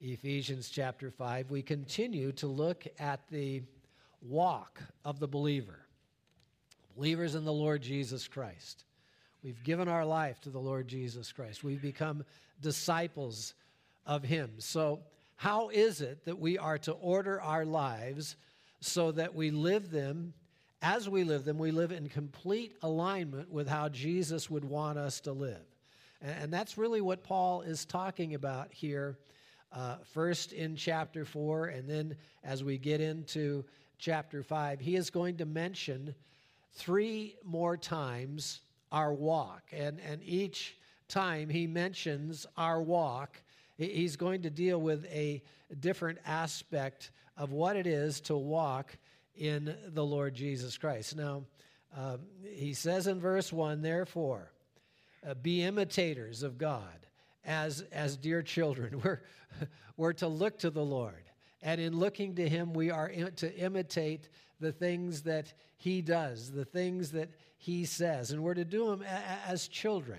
Ephesians chapter 5, we continue to look at the walk of the believer. Believers in the Lord Jesus Christ. We've given our life to the Lord Jesus Christ. We've become disciples of Him. So how is it that we are to order our lives so that we live them, as we live them, we live in complete alignment with how Jesus would want us to live? And that's really what Paul is talking about here, first in chapter 4, and then as we get into chapter 5, he is going to mention 3 more times our walk. And each time he mentions our walk, he's going to deal with a different aspect of what it is to walk in the Lord Jesus Christ. Now, he says in verse 1, therefore, be imitators of God as dear children. We're to look to the Lord. And in looking to Him, we are to imitate the things that He does, the things that He says. And we're to do them as children.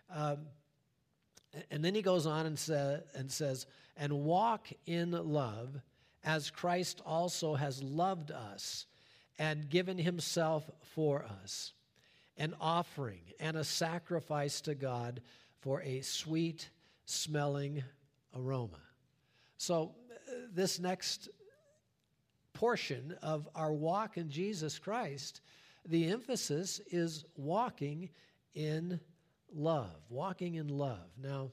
And then he goes on and says, and walk in love as Christ also has loved us and given Himself for us, an offering and a sacrifice to God for a sweet-smelling aroma. So this next portion of our walk in Jesus Christ, the emphasis is walking in love, walking in love. Now,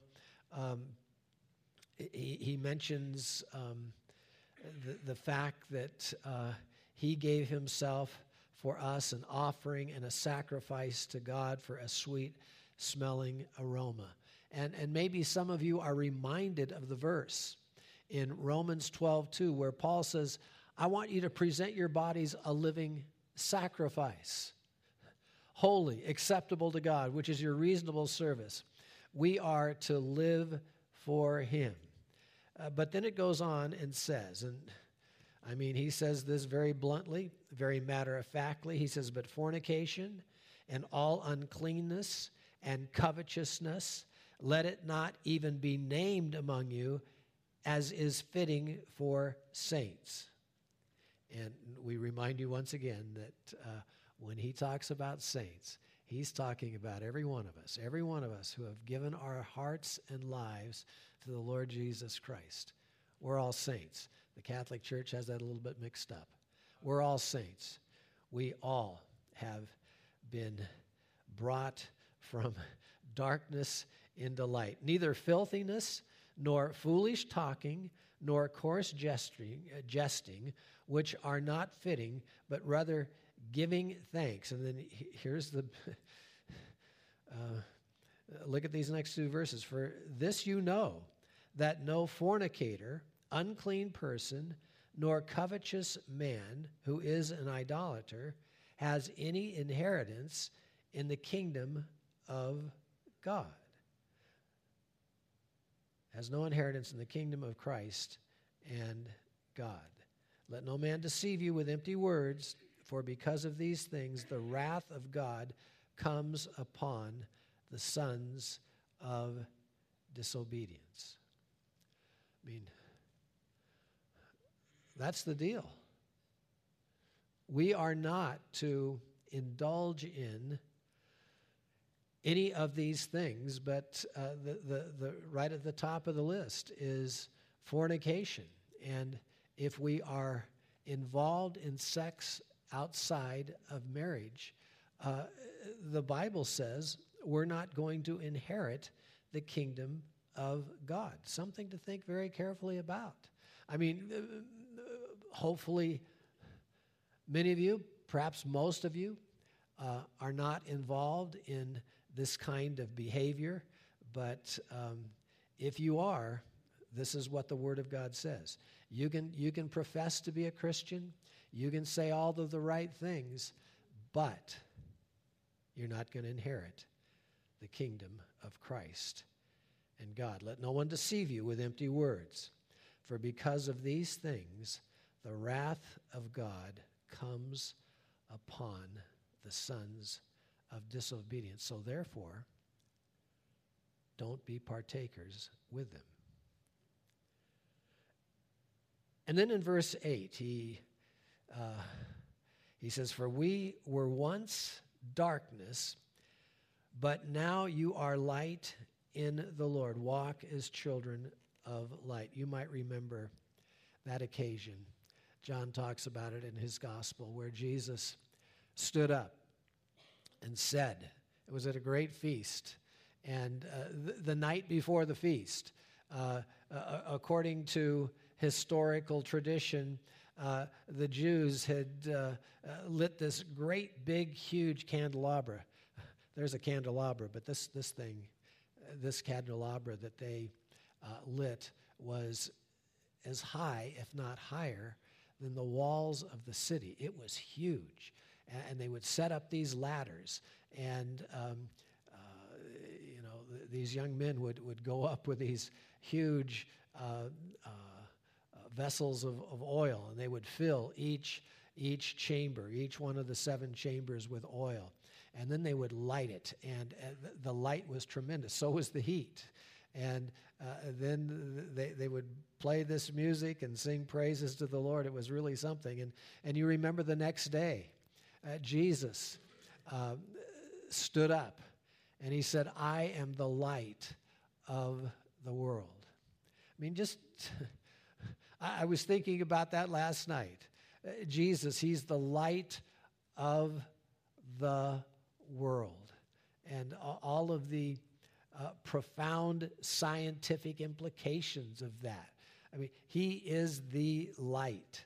he mentions the fact that He gave Himself for us, an offering and a sacrifice to God for a sweet-smelling aroma. And maybe some of you are reminded of the verse in Romans 12:2, where Paul says, I want you to present your bodies a living sacrifice, holy, acceptable to God, which is your reasonable service. We are to live for Him. But then it goes on and says, he says this very bluntly, very matter-of-factly. He says, but fornication and all uncleanness and covetousness, let it not even be named among you, as is fitting for saints. And we remind you once again that when he talks about saints, he's talking about every one of us who have given our hearts and lives to the Lord Jesus Christ. We're all saints. The Catholic Church has that a little bit mixed up. We're all saints. We all have been brought from darkness into light. Neither filthiness, nor foolish talking, nor coarse jesting, which are not fitting, but rather giving thanks. And then here's the, look at these next 2 verses. For this you know, that no fornicator, unclean person, nor covetous man who is an idolater has any inheritance in the kingdom of God. Has no inheritance in the kingdom of Christ and God. Let no man deceive you with empty words, for because of these things the wrath of God comes upon the sons of disobedience. That's the deal. We are not to indulge in any of these things, but the right at the top of the list is fornication. And if we are involved in sex outside of marriage, the Bible says we're not going to inherit the kingdom of God. Something to think very carefully about. Hopefully many of you, perhaps most of you, are not involved in this kind of behavior, but if you are, this is what the Word of God says. You can profess to be a Christian, you can say all of the right things, but you're not going to inherit the kingdom of Christ and God. Let no one deceive you with empty words, for because of these things the wrath of God comes upon the sons of disobedience. So therefore, don't be partakers with them. And then in verse 8, he says, "For we were once darkness, but now you are light in the Lord. Walk as children of light." You might remember that occasion. John talks about it in his gospel, where Jesus stood up and said, it was at a great feast, and the night before the feast, according to historical tradition, the Jews had lit this great, big, huge candelabra. There's a candelabra, but this candelabra that they lit was as high, if not higher, than the walls of the city. It was huge. And they would set up these ladders, and these young men would go up with these huge vessels of oil, and they would fill each chamber, each one of the 7 chambers, with oil, and then they would light it, and the light was tremendous. So was the heat, and then they would play this music and sing praises to the Lord. It was really something. And you remember the next day, Jesus stood up and he said, "I am the light of the world." I mean, I was thinking about that last night. Jesus, he's the light of the world. And all of the profound scientific implications of that. I mean, he is the light.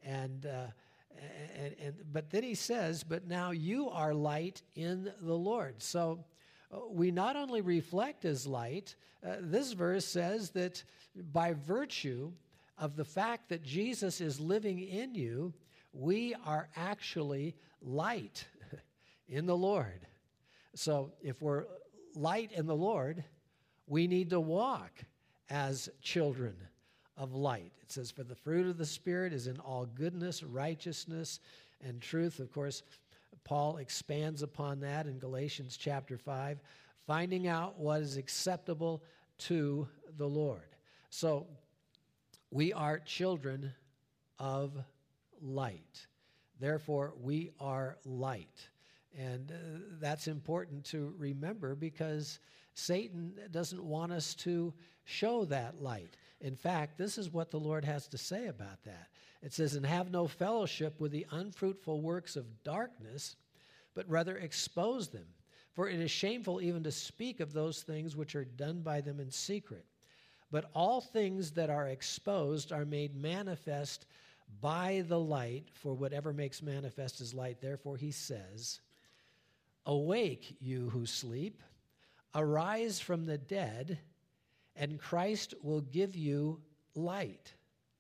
But then he says, "But now you are light in the Lord." So we not only reflect as light, this verse says that by virtue of the fact that Jesus is living in you, we are actually light in the Lord. So if we're light in the Lord, we need to walk as children of light. It says, "For the fruit of the Spirit is in all goodness, righteousness, and truth." Of course, Paul expands upon that in Galatians chapter 5, finding out what is acceptable to the Lord. So we are children of light. Therefore, we are light. And that's important to remember, because Satan doesn't want us to show that light. In fact, this is what the Lord has to say about that. It says, "And have no fellowship with the unfruitful works of darkness, but rather expose them. For it is shameful even to speak of those things which are done by them in secret. But all things that are exposed are made manifest by the light, for whatever makes manifest is light. Therefore he says, Awake, you who sleep, arise from the dead, and Christ will give you light."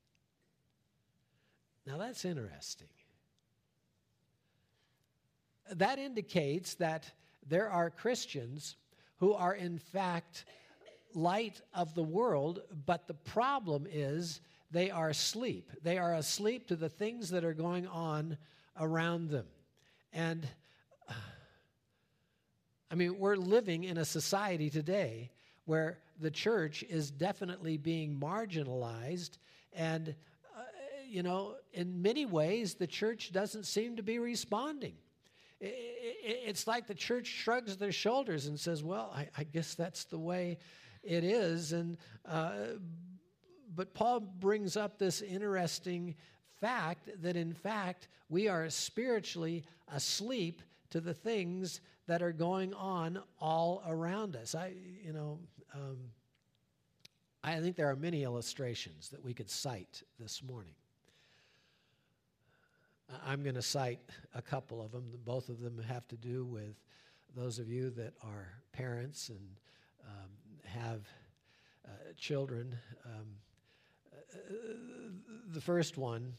Now that's interesting. That indicates that there are Christians who are in fact light of the world, but the problem is they are asleep. They are asleep to the things that are going on around them. And I mean, we're living in a society today where the church is definitely being marginalized, and, in many ways, the church doesn't seem to be responding. It's like the church shrugs their shoulders and says, "Well, I guess that's the way it is." But Paul brings up this interesting fact that, in fact, we are spiritually asleep to the things that are going on all around us. I think there are many illustrations that we could cite this morning. I'm going to cite a couple of them. Both of them have to do with those of you that are parents and have children. The first one,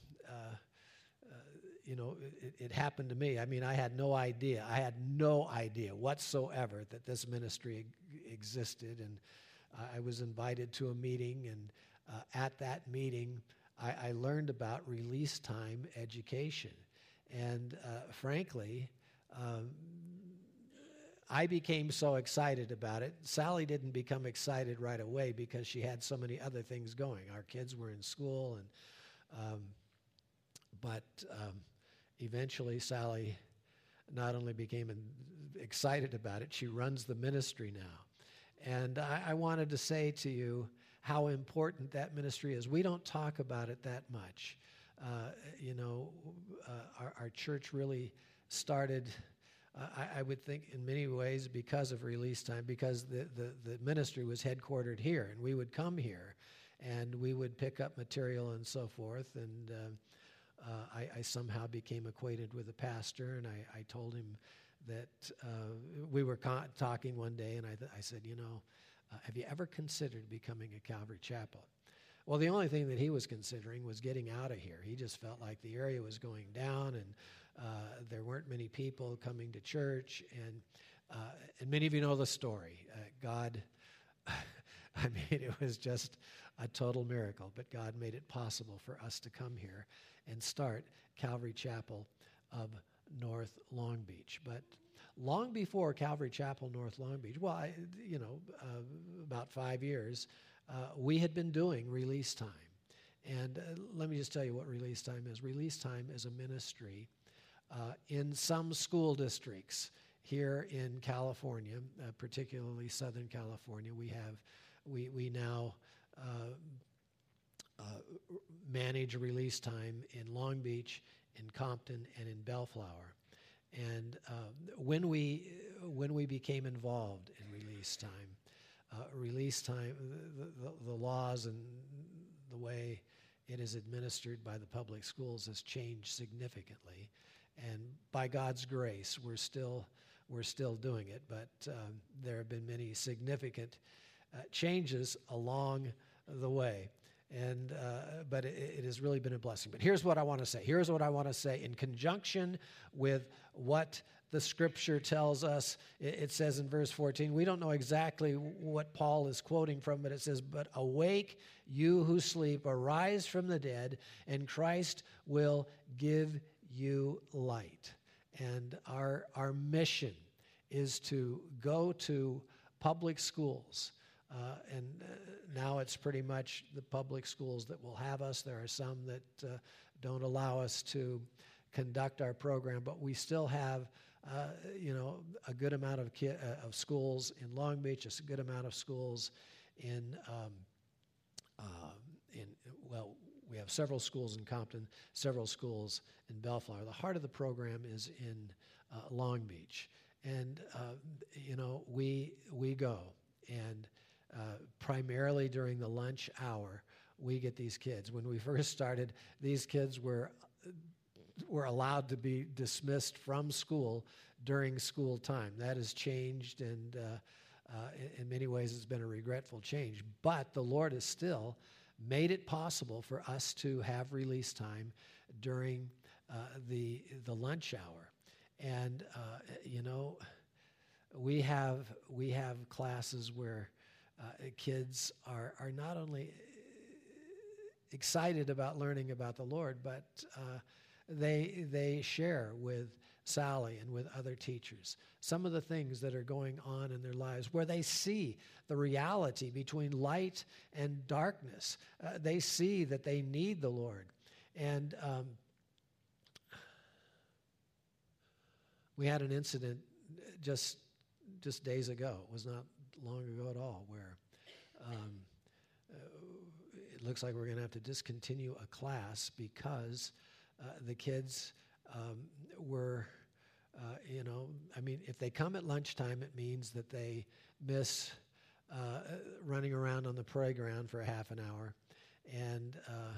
it happened to me. I mean, I had no idea. I had no idea whatsoever that this ministry existed. And I was invited to a meeting, and at that meeting, I learned about release time education. And frankly, I became so excited about it. Sally didn't become excited right away because she had so many other things going. Our kids were in school, and But eventually Sally not only became excited about it, she runs the ministry now. And I wanted to say to you how important that ministry is. We don't talk about it that much. Our church really started, I would think, in many ways because of Release Time, because the ministry was headquartered here, and we would come here, and we would pick up material and so forth, and I somehow became acquainted with the pastor, and I told him that we were talking one day, and I said, have you ever considered becoming a Calvary Chapel? Well, the only thing that he was considering was getting out of here. He just felt like the area was going down, and there weren't many people coming to church, and many of you know the story. God, it was just a total miracle, but God made it possible for us to come here and start Calvary Chapel of North Long Beach. But long before Calvary Chapel North Long Beach, about 5 years, we had been doing Release Time. And let me just tell you what Release Time is. Release Time is a ministry in some school districts here in California, particularly Southern California. We now manage Release Time in Long Beach, in Compton, and in Bellflower. And when we became involved in Release Time, the laws and the way it is administered by the public schools has changed significantly. And by God's grace, we're still doing it. But there have been many significant changes along the way. And but it has really been a blessing. But here's what I want to say. Here's what I want to say in conjunction with what the Scripture tells us. It says in verse 14, we don't know exactly what Paul is quoting from, but it says, "But awake, you who sleep, arise from the dead, and Christ will give you light." And our mission is to go to public schools. Now it's pretty much the public schools that will have us. There are some that don't allow us to conduct our program, but we still have, a good amount of schools in Long Beach, a good amount of schools we have several schools in Compton, several schools in Bellflower. The heart of the program is in Long Beach, and we go and. Primarily during the lunch hour, we get these kids. When we first started, these kids were allowed to be dismissed from school during school time. That has changed, and in many ways it's been a regretful change. But the Lord has still made it possible for us to have Release Time during the lunch hour. And, we have classes where kids are not only excited about learning about the Lord, but they share with Sally and with other teachers some of the things that are going on in their lives, where they see the reality between light and darkness. They see that they need the Lord. And we had an incident just days ago. It was not long ago at all, where it looks like we're going to have to discontinue a class because the kids were, if they come at lunchtime, it means that they miss running around on the playground for a half an hour, and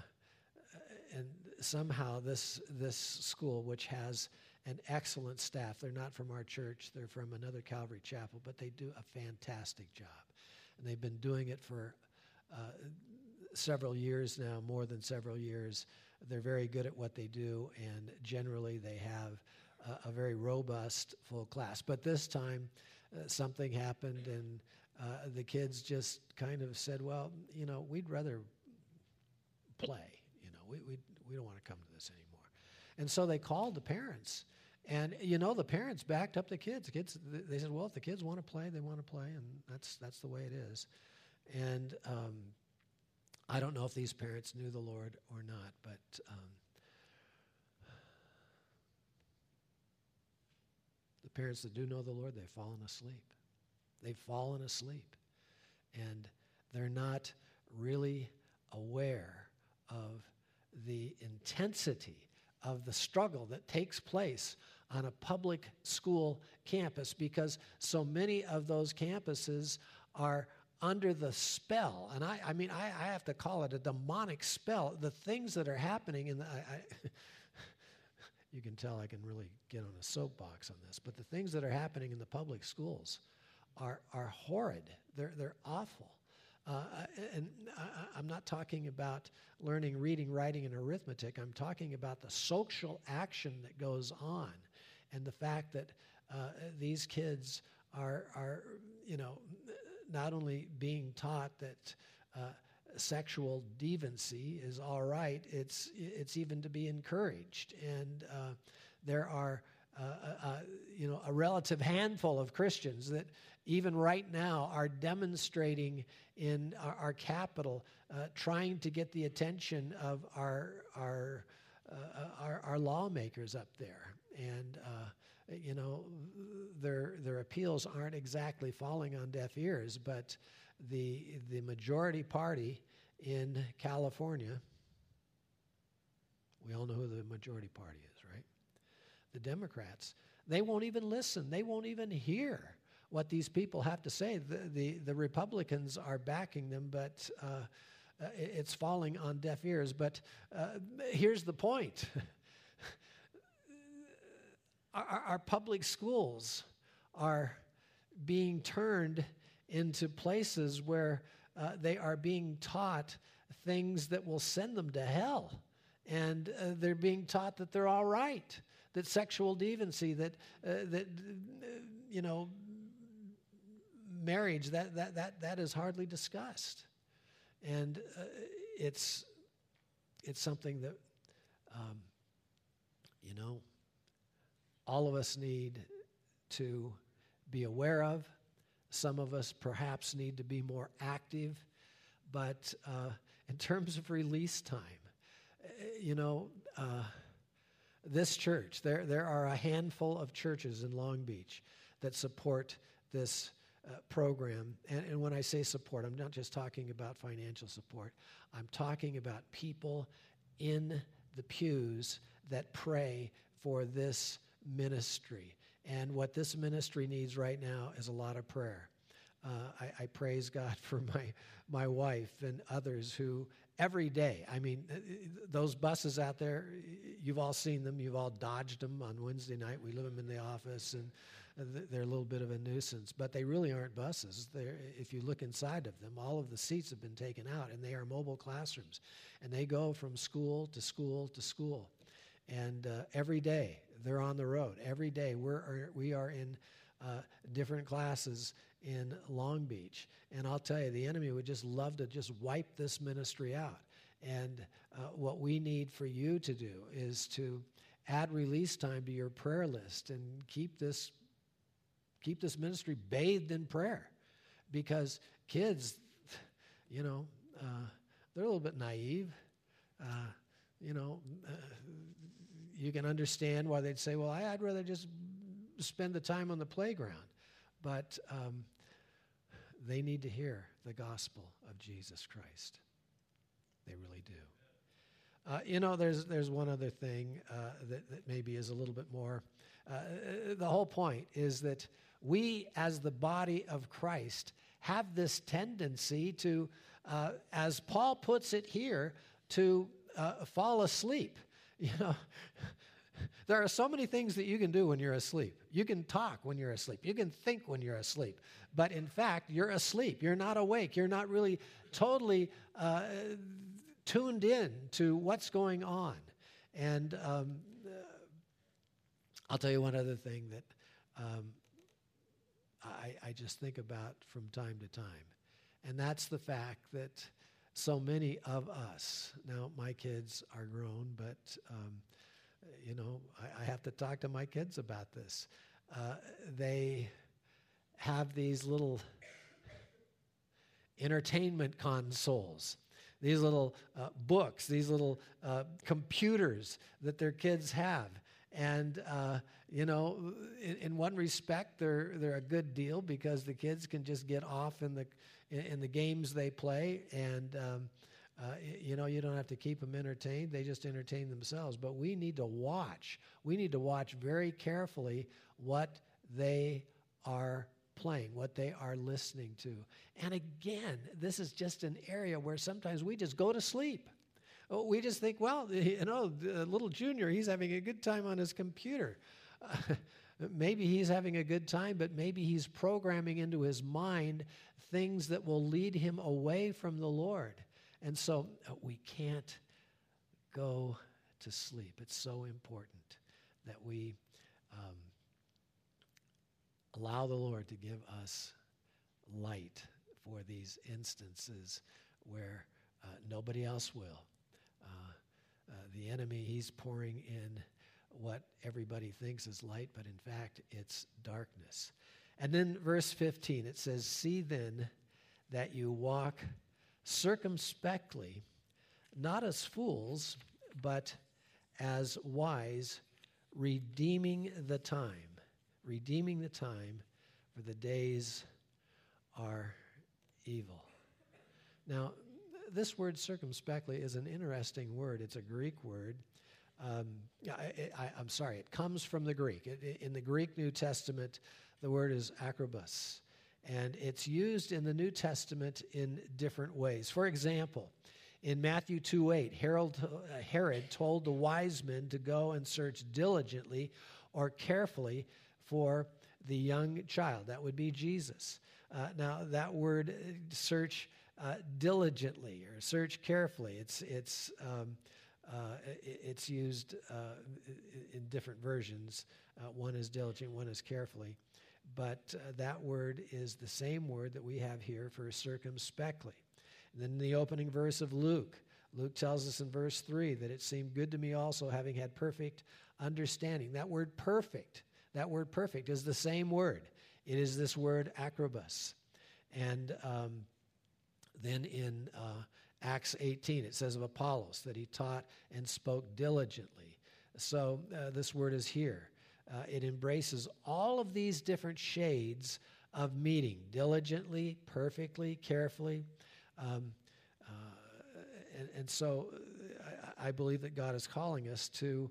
somehow this school, which has an excellent staff. They're not from our church. They're from another Calvary Chapel, but they do a fantastic job. And they've been doing it for several years now, more than several years. They're very good at what they do, and generally they have a very robust full class. But this time something happened, and the kids just kind of said, well, we'd rather play. We don't want to come to this anymore. And so they called the parents. And, the parents backed up the kids. They said, well, if the kids want to play, they want to play, and that's the way it is. And I don't know if these parents knew the Lord or not, but the parents that do know the Lord, they've fallen asleep. They've fallen asleep. And they're not really aware of the intensity of the struggle that takes place on a public school campus, because so many of those campuses are under the spell, and I mean, I have to call it a demonic spell. The things that are happening in the, you can tell I can really get on a soapbox on this, but the things that are happening in the public schools are horrid. They're awful. And I'm not talking about learning reading, writing, and arithmetic. I'm talking about the social action that goes on, and the fact that these kids are not only being taught that sexual deviancy is all right, it's even to be encouraged. And there are a relative handful of Christians that even right now are demonstrating in our capital, trying to get the attention of our lawmakers up there. And their appeals aren't exactly falling on deaf ears, but the majority party in California, we all know who the majority party is, right? The Democrats, they won't even listen. They won't even hear what these people have to say. The Republicans are backing them, but it's falling on deaf ears. But here's the point. Our public schools are being turned into places where they are being taught things that will send them to hell. And they're being taught that they're all right, that sexual deviancy, that marriage, that is hardly discussed. And it's something that, all of us need to be aware of. Some of us perhaps need to be more active. But in terms of release time, this church, there are a handful of churches in Long Beach that support this program. And when I say support, I'm not just talking about financial support. I'm talking about people in the pews that pray for this ministry. And what this ministry needs right now is a lot of prayer. I praise God for my wife and others who every day, I mean, those buses out there, you've all seen them, you've all dodged them on Wednesday night. We leave them in the office, and they're a little bit of a nuisance, but they really aren't buses. If you look inside of them, all of the seats have been taken out, and they are mobile classrooms, and they go from school to school to school. And every day they're on the road. Every day we are in different classes in Long Beach. And I'll tell you, the enemy would just love to just wipe this ministry out. And what we need for you to do is to add release time to your prayer list and keep this ministry bathed in prayer. Because kids, they're a little bit naive. You can understand why they'd say, well, I'd rather just spend the time on the playground. But they need to hear the gospel of Jesus Christ. They really do. There's one other thing that maybe is a little bit more. The whole point is that we, as the body of Christ, have this tendency to, as Paul puts it here, to fall asleep. There are so many things that you can do when you're asleep. You can talk when you're asleep. You can think when you're asleep. But in fact, you're asleep. You're not awake. You're not really totally tuned in to what's going on. And I'll tell you one other thing that I just think about from time to time. And that's the fact that so many of us, now my kids are grown, but I have to talk to my kids about this. They have these little entertainment consoles these little books, these little computers that their kids have. And, in one respect, they're a good deal because the kids can just get off in the games they play, and, you don't have to keep them entertained. They just entertain themselves. But we need to watch. We need to watch very carefully what they are playing, what they are listening to. And again, this is just an area where sometimes we just go to sleep. We just think, well, little Junior, he's having a good time on his computer. Maybe he's having a good time, but maybe he's programming into his mind things that will lead him away from the Lord. And so we can't go to sleep. It's so important that we allow the Lord to give us light for these instances where nobody else will. The enemy, he's pouring in what everybody thinks is light, but in fact, it's darkness. And then verse 15, it says, "See then that you walk circumspectly, not as fools, but as wise, redeeming the time, for the days are evil." Now, this word circumspectly is an interesting word. It's a Greek word. I'm sorry, it comes from the Greek. In the Greek New Testament, the word is akrobos, and it's used in the New Testament in different ways. For example, in Matthew 2:8, Herod told the wise men to go and search diligently or carefully for the young child. That would be Jesus. Now, that word search diligently or search carefully, it's used in different versions. One is diligent, one is carefully. But that word is the same word that we have here for circumspectly. And then the opening verse of Luke tells us in verse 3 that it seemed good to me also, having had perfect understanding. That word perfect is the same word. It is this word akrobos. And then in Acts 18, it says of Apollos that he taught and spoke diligently. So this word is here. It embraces all of these different shades of meeting: diligently, perfectly, carefully. And so I believe that God is calling us to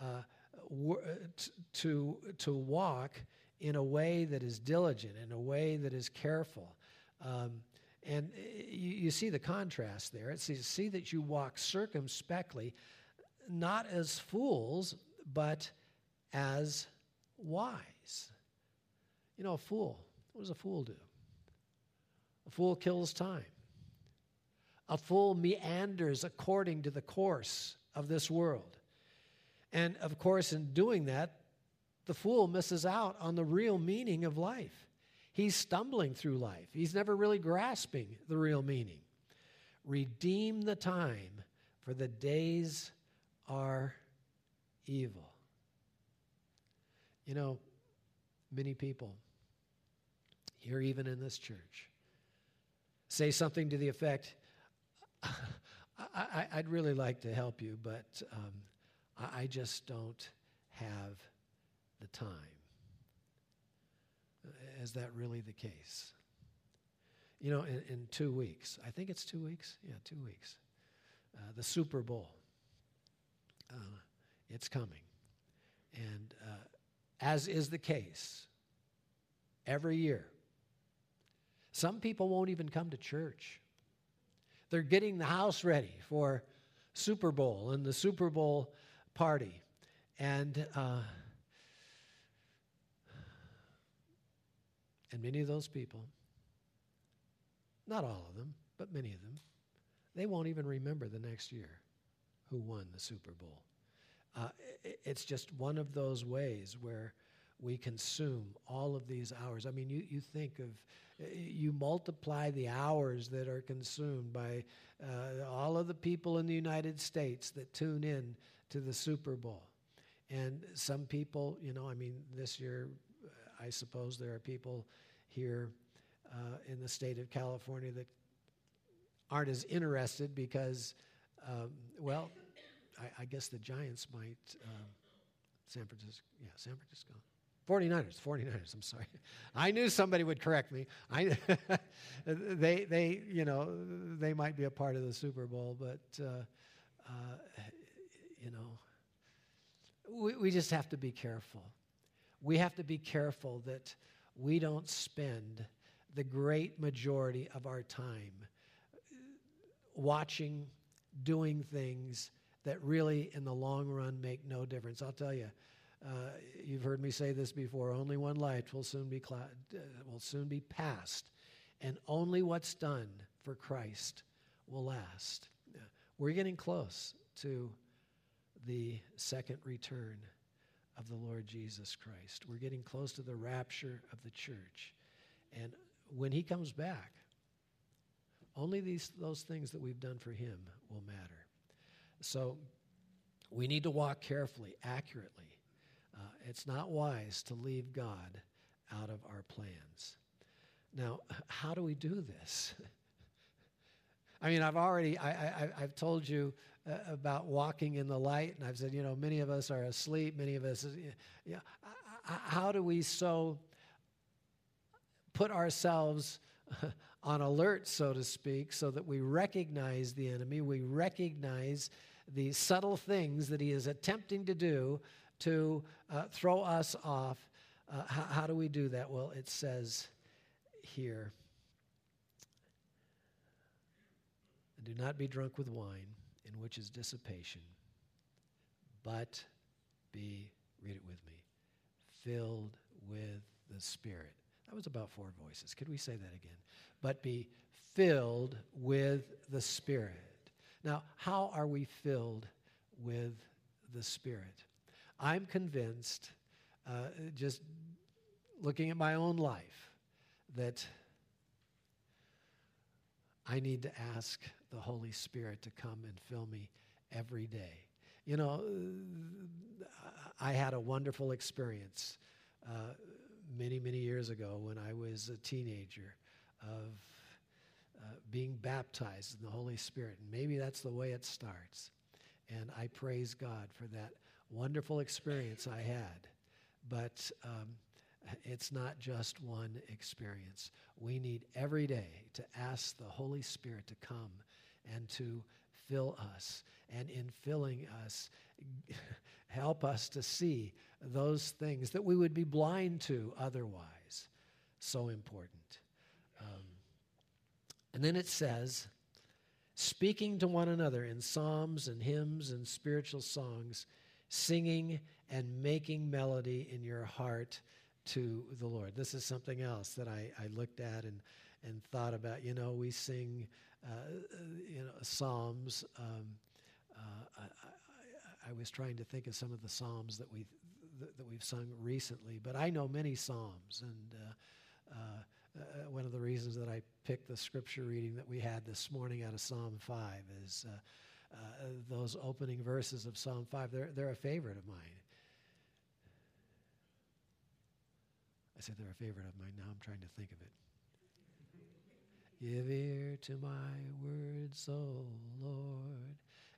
walk in a way that is diligent, in a way that is careful. And you see the contrast there. It says, "See that you walk circumspectly, not as fools, but as wise." A fool, what does a fool do? A fool kills time. A fool meanders according to the course of this world. And of course, in doing that, the fool misses out on the real meaning of life. He's stumbling through life. He's never really grasping the real meaning. Redeem the time, for the days are evil. Many people here, even in this church, say something to the effect, I'd really like to help you, but I just don't have the time. Is that really the case? In 2 weeks, I think it's 2 weeks. Yeah, 2 weeks. The Super Bowl. It's coming. And as is the case every year, some people won't even come to church. They're getting the house ready for Super Bowl and the Super Bowl party. And many of those people, not all of them, but many of them, they won't even remember the next year who won the Super Bowl. It's just one of those ways where we consume all of these hours. I mean, you think of, you multiply the hours that are consumed by all of the people in the United States that tune in to the Super Bowl. And some people, this year, I suppose there are people here in the state of California that aren't as interested because, well, I guess the Giants might, San Francisco. 49ers, I'm sorry. I knew somebody would correct me. They might be a part of the Super Bowl, but, we just have to be careful. We have to be careful that we don't spend the great majority of our time watching, doing things that really, in the long run, make no difference. I'll tell you, you've heard me say this before, only one life will soon be passed, and only what's done for Christ will last. We're getting close to the second return of the Lord Jesus Christ. We're getting close to the rapture of the church. And when he comes back, only those things that we've done for him will matter. So we need to walk carefully, accurately. It's not wise to leave God out of our plans. Now, how do we do this? I mean, I've told you about walking in the light, and I've said, many of us are asleep, many of us, how do we so put ourselves on alert, so to speak, so that we recognize the enemy, we recognize the subtle things that he is attempting to do to throw us off? How do we do that? Well, it says here, "Do not be drunk with wine, in which is dissipation, but be," read it with me, "filled with the Spirit." That was about 4 voices. Could we say that again? But be filled with the Spirit. Now, how are we filled with the Spirit? I'm convinced, just looking at my own life, that I need to ask the Holy Spirit to come and fill me every day. I had a wonderful experience many, many years ago when I was a teenager of being baptized in the Holy Spirit. And maybe that's the way it starts. And I praise God for that wonderful experience I had. But it's not just one experience. We need every day to ask the Holy Spirit to come and to fill us. And in filling us, help us to see those things that we would be blind to otherwise. So important. And then it says, speaking to one another in psalms and hymns and spiritual songs, singing and making melody in your heart to the Lord. This is something else that I looked at and thought about. We sing, psalms. I was trying to think of some of the psalms that we've sung recently, but I know many psalms, and one of the reasons that I picked the scripture reading that we had this morning out of Psalm 5 is those opening verses of Psalm 5. They're a favorite of mine. I said they're a favorite of mine. Now I'm trying to think of it. Give ear to my words, O Lord.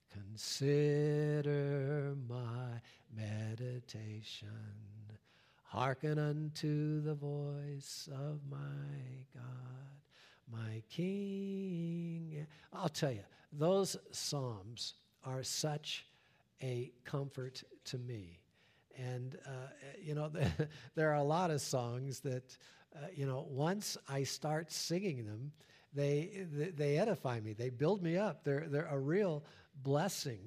Consider my meditation. Hearken unto the voice of my God, my King. I'll tell you, those psalms are such a comfort to me. And, there are a lot of songs that, once I start singing them, they edify me. They build me up. They're a real blessing.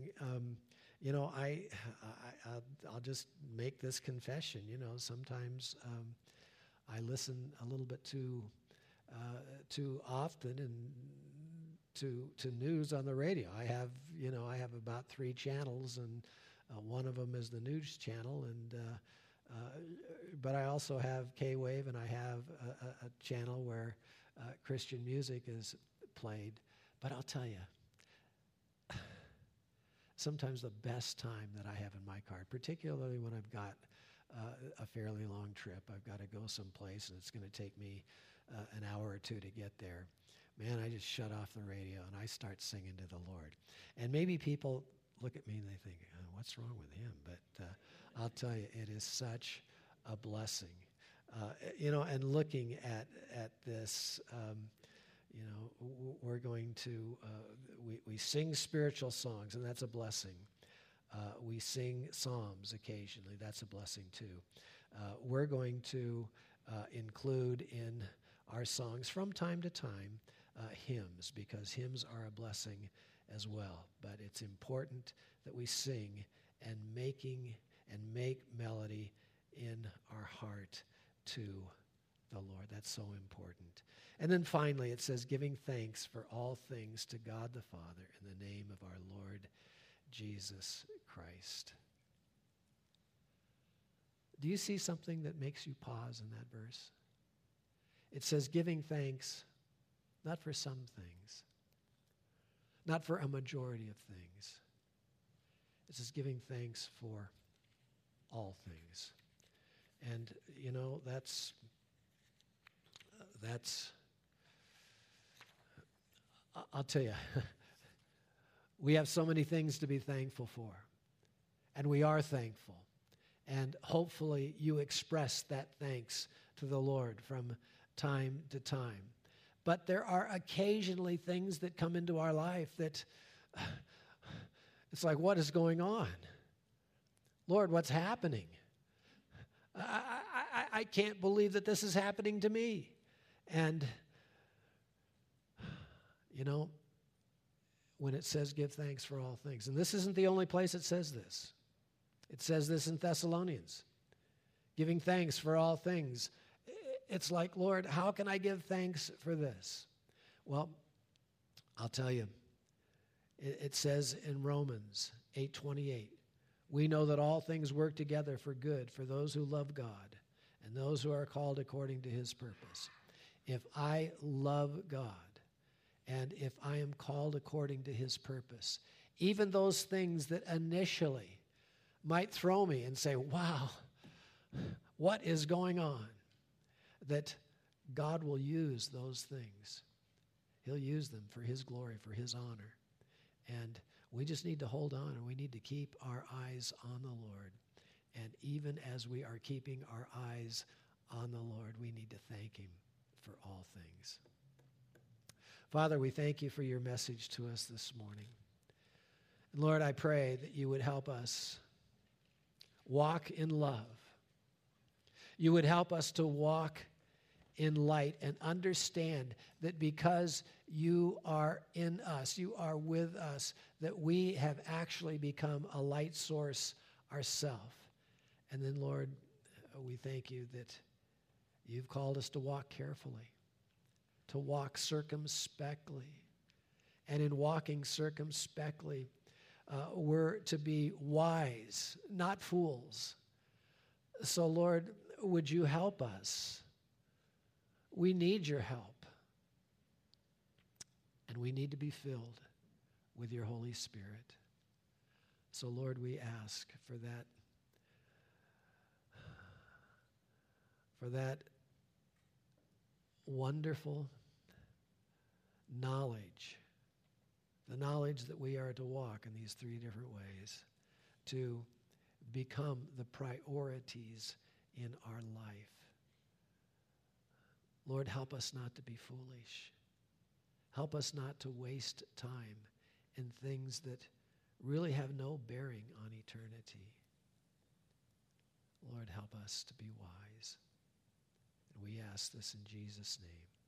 I'll just make this confession. Sometimes I listen a little bit too often and to news on the radio. I have about 3 channels, and one of them is the news channel, and but I also have K-Wave, and I have a channel where Christian music is played. But I'll tell you, sometimes the best time that I have in my car, particularly when I've got a fairly long trip, I've got to go someplace and it's going to take me an hour or 2 to get there. man, I just shut off the radio and I start singing to the Lord. And maybe people look at me and they think, what's wrong with him? But I'll tell you, it is such a blessing. And looking at this, we're going to, we sing spiritual songs, and that's a blessing. We sing psalms occasionally. That's a blessing too. We're going to include in our songs from time to time hymns, because hymns are a blessing as well. But it's important that we sing and make melody in our heart to the Lord. That's so important. And then finally it says, giving thanks for all things to God the Father in the name of our Lord Jesus Christ. Do you see something that makes you pause in that verse? It says giving thanks, not for some things, not for a majority of things. It says giving thanks for all things. And, that's I'll tell you, we have so many things to be thankful for. And we are thankful. And hopefully you express that thanks to the Lord from time to time. But there are occasionally things that come into our life that it's like, what is going on? Lord, what's happening? I can't believe that this is happening to me. And, when it says give thanks for all things, and this isn't the only place it says this. It says this in Thessalonians, giving thanks for all things. It's like, Lord, how can I give thanks for this? Well, I'll tell you, it says in Romans 8:28, we know that all things work together for good for those who love God and those who are called according to his purpose. If I love God and if I am called according to his purpose, even those things that initially might throw me and say, wow, what is going on? That God will use those things. He'll use them for his glory, for his honor. And we just need to hold on, and we need to keep our eyes on the Lord. And even as we are keeping our eyes on the Lord, we need to thank him for all things. Father, we thank you for your message to us this morning. And Lord, I pray that you would help us walk in love. You would help us to walk in light and understand that because you are in us, you are with us, that we have actually become a light source ourselves. And then, Lord, we thank you that you've called us to walk carefully, to walk circumspectly. And in walking circumspectly, we're to be wise, not fools. So, Lord, would you help us? We need your help. And we need to be filled with your Holy Spirit. So, Lord, we ask for that wonderful knowledge, the knowledge that we are to walk in these three different ways, to become the priorities in our life. Lord, help us not to be foolish. Help us not to waste time in things that really have no bearing on eternity. Lord, help us to be wise. And we ask this in Jesus' name.